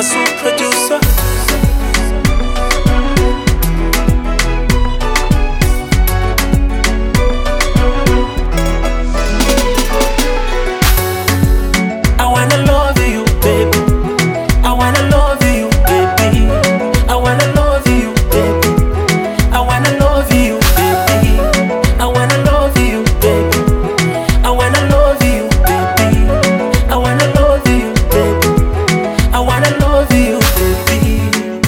Masu producer. I wanna love you, baby. I wanna love you, baby. I wanna love you, baby. I wanna love you, baby. I wanna love you, baby. I wanna love you, baby. I wanna love you, baby. I wanna love you, baby.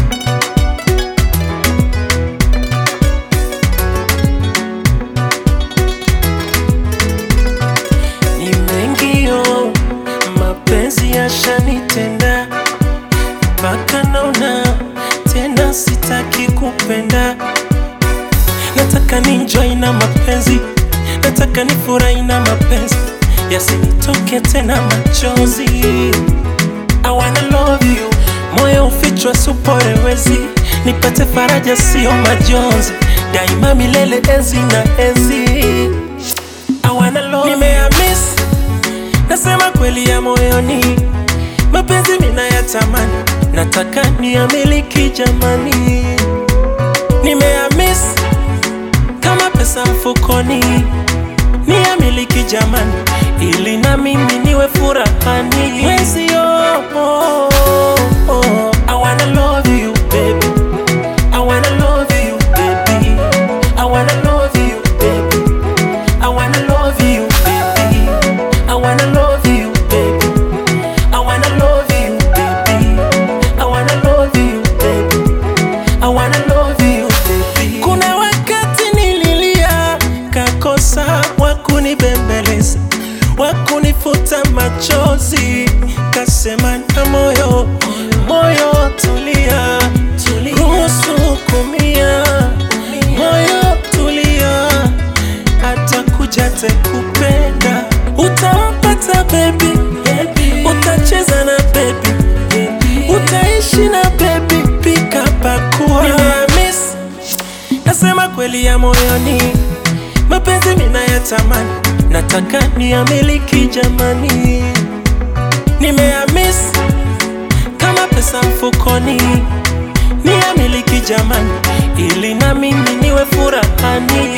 Ni mengi yo, mapenzi yashanitenda, mpaka naona tena sitaki kupenda. Nataka ninjoy na mapenzi, nataka nifurahi na mapenzi, yasinitoke tena machozi. I wanna love you, moyo ufichwa suporewezi, nipate faraja sio majonzi, daima milele enzi na enzi. I wanna love you. Nimeyamiss, nasema kweli ya moyoni, mapenzi mina yatamani, nataka niyamiliki jamani. Nimeyamiss, kama pesa mfukoni, niyamiliki jamani, ili na mimi niwe furahani. Mwezi oh. I wanna love you, baby. I wanna love you, baby. I wanna love you, baby. I wanna love you, baby. I wanna love you, baby. I wanna love you, baby. I wanna love you, baby. I wanna love you, baby. Kuna wakati nililia, kakosa wakunibembeleza, wakunifuta machozi, kasema na moyo, moyo tulia, ruhusu kumia, moyo tulia, atakuja te kupenda. Utampata baby, utacheza na baby, utaishi na baby, pika pakua. Nimeyamiss, nasema kweli ya moyoni, mapenzi mina yatamani, nataka niyamiliki jamani. Nimeyamiss, kama pesa mfukoni, niyamiliki jamani, ili na mimi niwe furahani.